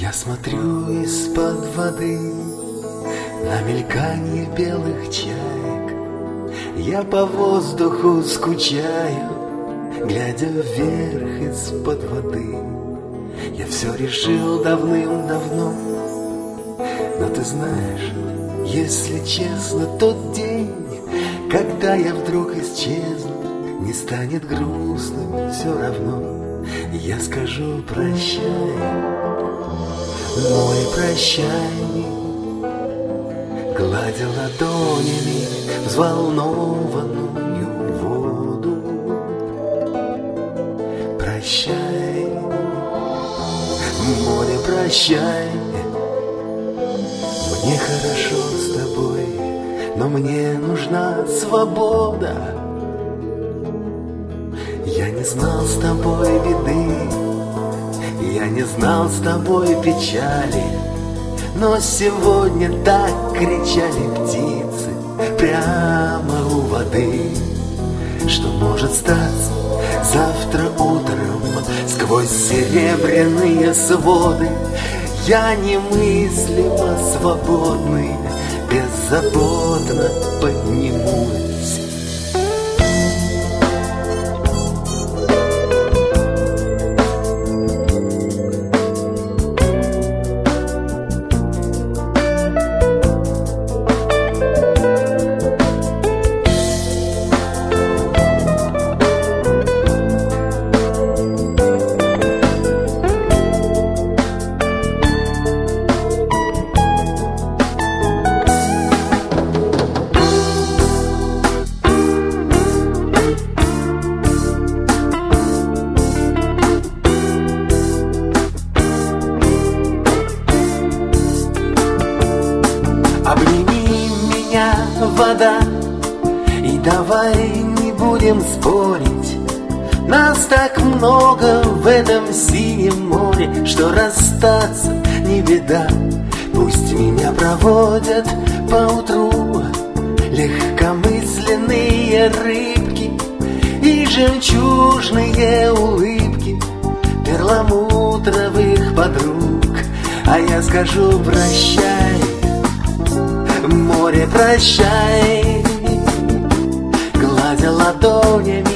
Я смотрю из-под воды на мельканье белых чаек. Я по воздуху скучаю, глядя вверх из-под воды. Я все решил давным-давно, но ты знаешь, если честно, тот день, когда я вдруг исчезну, не станет грустным все равно. Я скажу прощай, море, прощай, гладя ладонями взволнованную воду. Прощай, море, прощай, мне хорошо с тобой, но мне нужна свобода. Я не знал с тобой беды, я не знал с тобой печали, но сегодня так кричали птицы прямо у воды, что может статься завтра утром сквозь серебряные своды. Я немыслимо свободный, беззаботно поднимусь. Обними меня, вода, и давай не будем спорить. Нас так много в этом синем море, что расстаться не беда. Пусть меня проводят поутру легкомысленные рыбки и жемчужные улыбки перламутровых подруг. А я скажу прощай, море, прощай, гладя ладонями